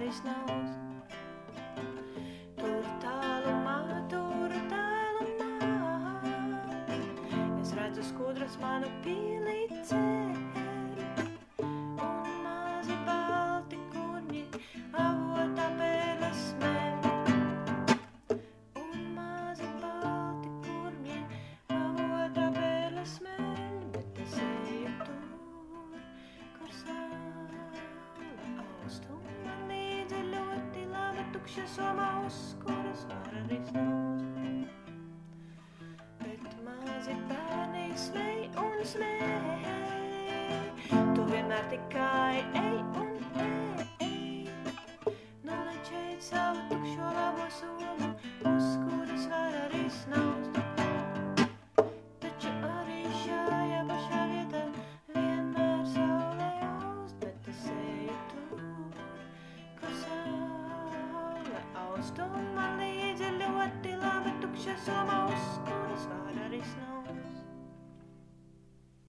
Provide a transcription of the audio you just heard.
arī snauz. Tur tālumā, es redzu skudras manu pīlīcē. Somos, kuras var arī snauz. Bet mazi bērni smej un smej. Tu vienmēr tikai ej